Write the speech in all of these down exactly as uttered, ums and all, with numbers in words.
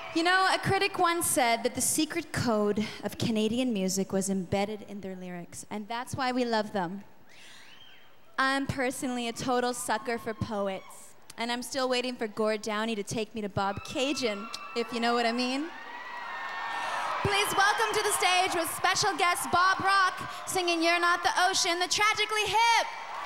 You know, a critic once said that the secret code of Canadian music was embedded in their lyrics, and that's why we love them. I'm personally a total sucker for poets, and I'm still waiting for Gord Downie to take me to Bob Cajun, if you know what I mean. Please welcome to the stage with special guest Bob Rock singing You're Not the Ocean, the Tragically Hip.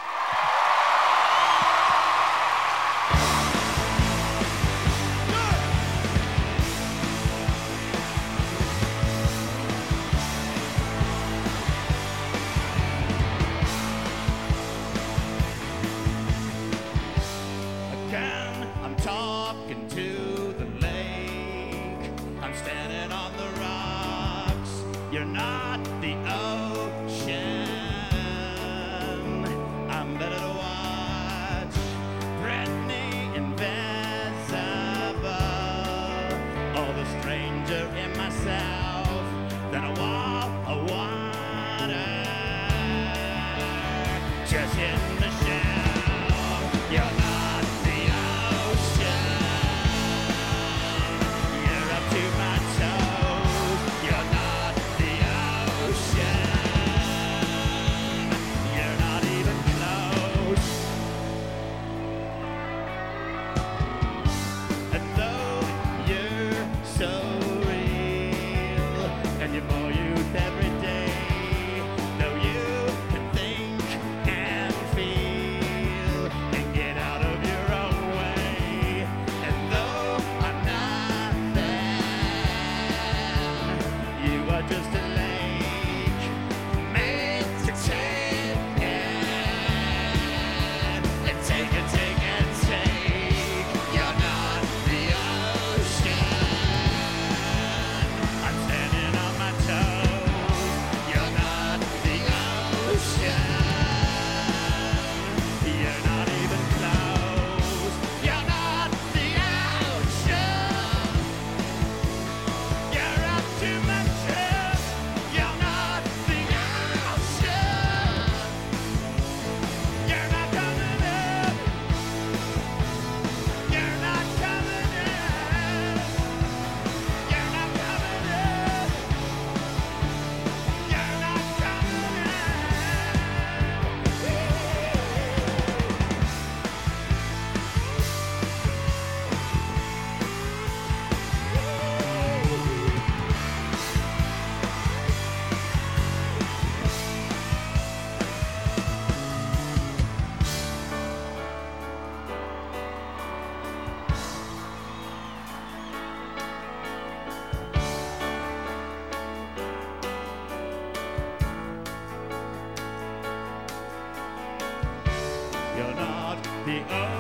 Talking to the lake, I'm standing on the rocks. You're not the ocean, I'm better to watch. Threatening, invisible, oh, the stranger in myself than a wall of water, just in the shell. You're not You're not the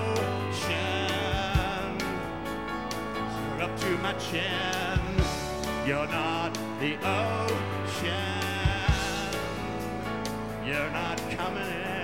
ocean, you're up to my chin. You're not the ocean, you're not coming in.